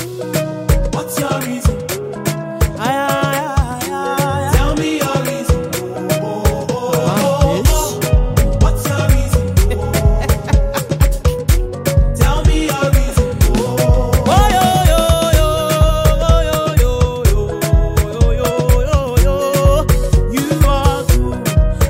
What's your reason? Tell me your reason. What's your reason? Tell me your reason. You are good.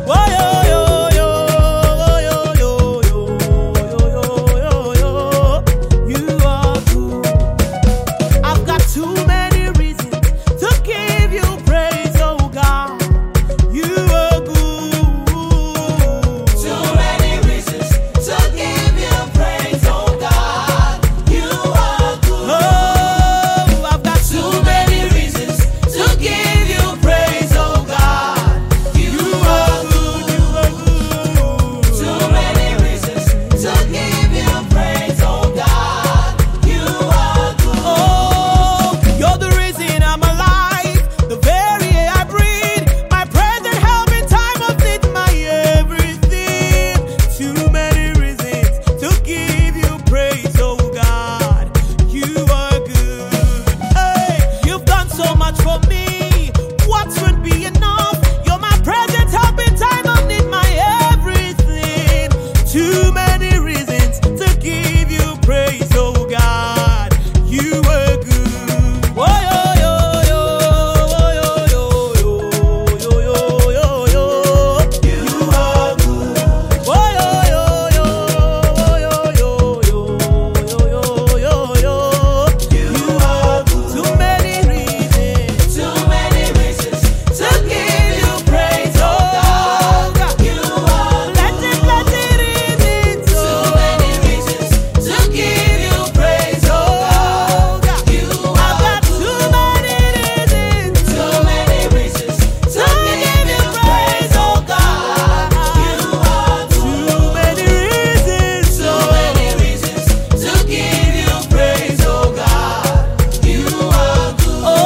You are good. I've got too many reasons to give you praise, oh God. You are good. Too many reasons to give you praise, oh God. You are good. Oh, I've got Too many reasons to give you praise, oh God. You are good. You are good. Too many reasons to give you praise, oh God. You are good. Oh, you're the reason I'm alive, the very air I breathe, my present help in time of need, my everything. Too many reasons to give you praise, oh God. You are good. Hey, you've done so much for me. What would be enough? You're my present help in time of need, my everything. Too many reasons to give you praise, oh God. You are good. Oh, yo, yo, yo, yo, yo, yo, yo, yo, yo, yo. You are good. Oh, yo, yo, yo, yo, yo, yo, yo, yo, yo. You are good. Too many reasons. Too many reasons to give you praise, oh God. You are Plenty, plenty reasons. Too many reasons to give you praise, oh God. You I've are got too many reasons. Too many reasons to give you praise, oh God. You are Too many reasons. Too many reasons to give you praise, oh God. You are good. Oh,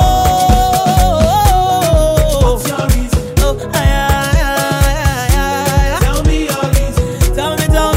What's your reason? Tell me your reason. Tell me, oh.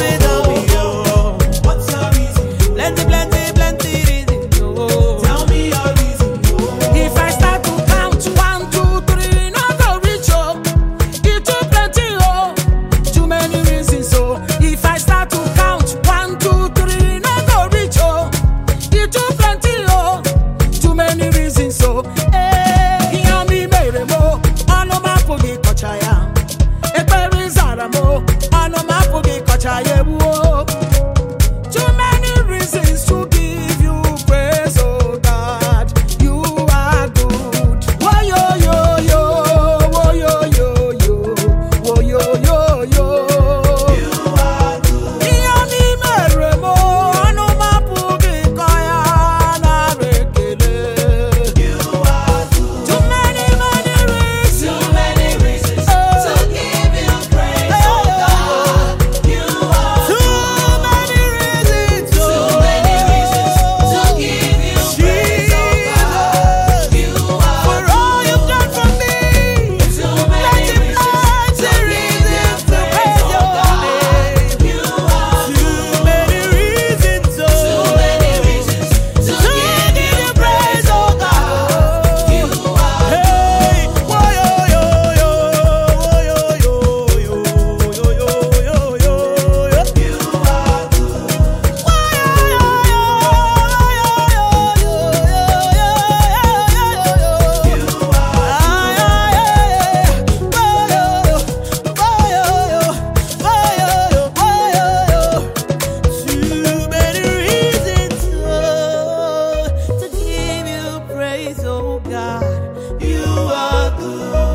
What's your reason? Plenty, plenty, plenty reasons. Oh. Tell me your reason. If I start to count 1, 2, 3, no go reach oh. It too plenty oh, too many reasons oh. If I start to count 1, 2, 3, no go reach oh. It too plenty oh, too many reasons oh. Eh, yami mere mo, ano mapugi kochaya. Ekperi zara mo, ano mapugi kochaya oh. Too many reasons to give you praise, oh God. You are good. Oh yo yo yo, oh yo yo yo, oh yo yo yo. You are good. Iyani mere mo, ano mapugi kaya na rekele. You are good. Too many reasons. Too many reasons to give you praise, oh God. You are Too many reasons. Too many reasons to give you praise, oh God. You are For all you've done for me. Too many reasons to give you praise, oh God. You are Too many reasons. Too many reasons to give you praise, oh God. You are Hey, whoa, yo, yo, yo, yo, yo, yo, yo, yo, yo, yo, yo. You are Too many reasons to give you praise, oh God. You are good.